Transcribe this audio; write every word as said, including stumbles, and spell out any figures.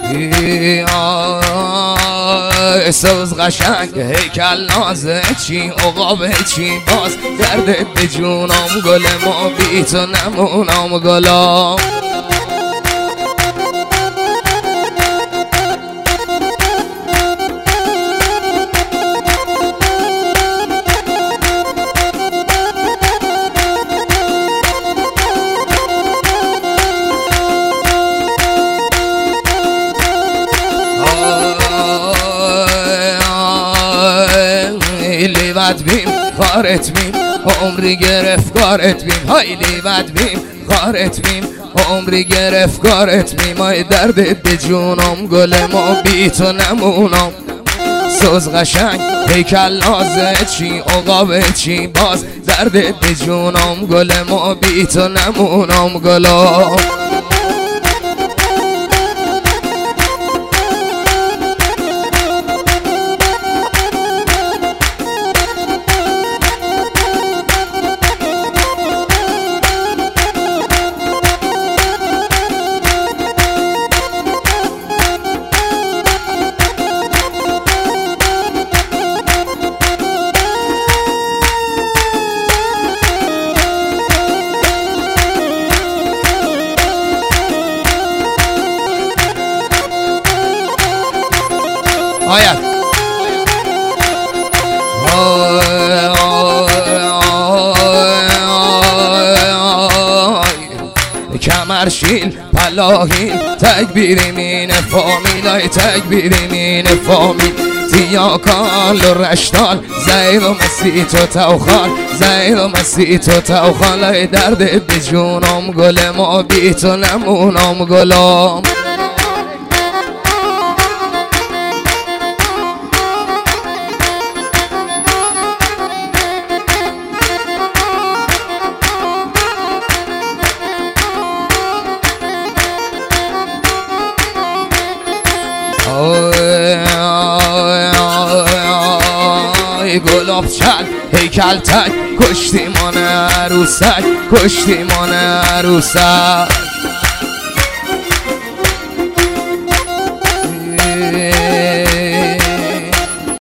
سوز قشنگ هیکل نازه چی عقاب چی باز درد به جونم گل ما بی تو نمونم گلام لیوت بیم خارت بیم عمری گرفت کارت بیم های لیوت بیم خارت بیم عمری گرفت کارت بیم های درد به جونم گل ما بی تو نمونم سوز قشنگ هیکل نازه چی عقاب چی باز درد به جونم گل ما بی تو نمونم گلام آید کمرشیل پلاهیل تکبیر مین فامیل های تکبیر مین فامیل تیاکال و رشتال زید و مسیط و توخال زید و مسیط و توخال های درد به جونم گل ما بی تو نمونم گلام گلاب چل هیکل تک کشتی من عروسک کشتی من عروسک